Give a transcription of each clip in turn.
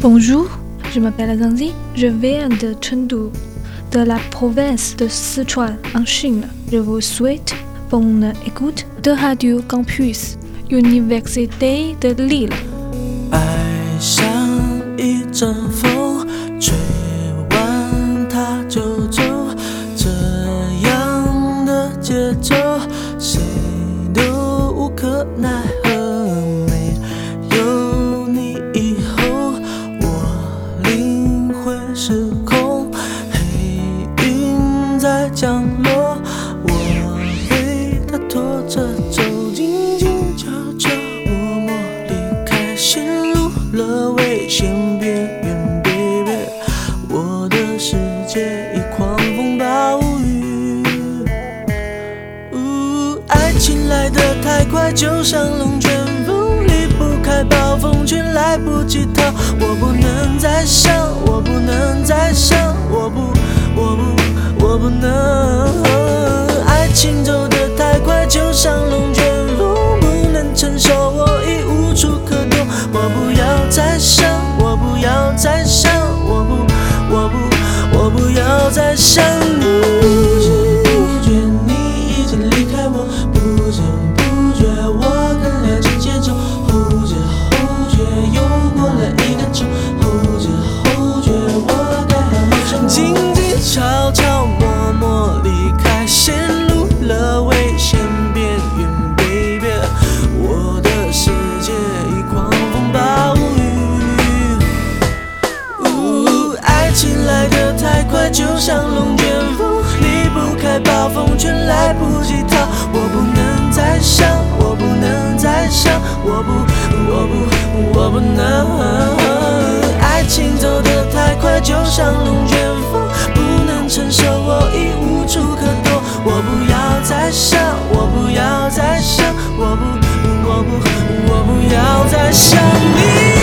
Bonjour, je m'appelle Zanzi, je viens de Chengdu, de la province de Sichuan en Chine. Je vous souhaite bonne écoute de Radio Campus, Université de Lille. 爱像一阵风，吹完它就走，这样的节奏，谁都无可奈何。没有你以后，我灵魂失控，黑云在降落，我被它拖着走，静静悄悄，默默离开，陷入了危险边缘 ，baby， 我的世界已狂风暴雨。爱情来得太快，就像龙卷风，离不开暴风圈，来不及逃。我不能再想，我不能再想，我不能。爱情走得太快，就像龙卷风，不能承受，我已无处可躲。我不要再想，我不要再想，我不要再想你。不知不觉你已经离开我，不知不觉我更了解节奏，后知后觉又过了一个秋，后知后觉我该好好生活。静静悄悄默默离开，陷入了危险边缘 ，baby， 我的世界已狂风暴雨。爱情来得太快，就像龙卷风，离不开暴风圈，来不及逃。我不能再想，我不能再想，我不能。爱情走得太快，就像龙卷风，不能承受，我已无处可躲。我不要再想，我不要再想，我不要再想你。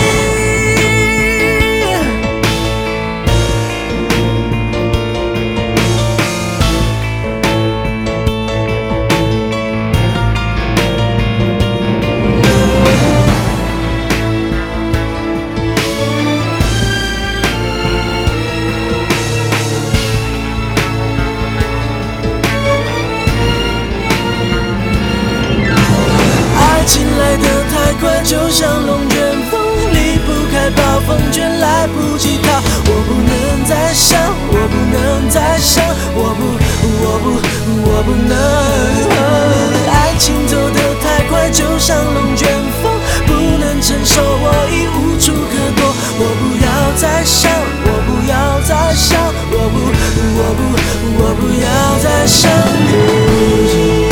爱情来得太快，就像龙卷风，离不开暴风圈，来不及逃。我不能再想，我不能再想，我不能。爱情走得太快，就像龙卷风，不能承受，我已无处可躲。我不要再想，我不要再想，我不要再想你。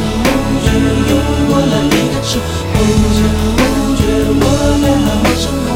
后知后觉，我该好好生活。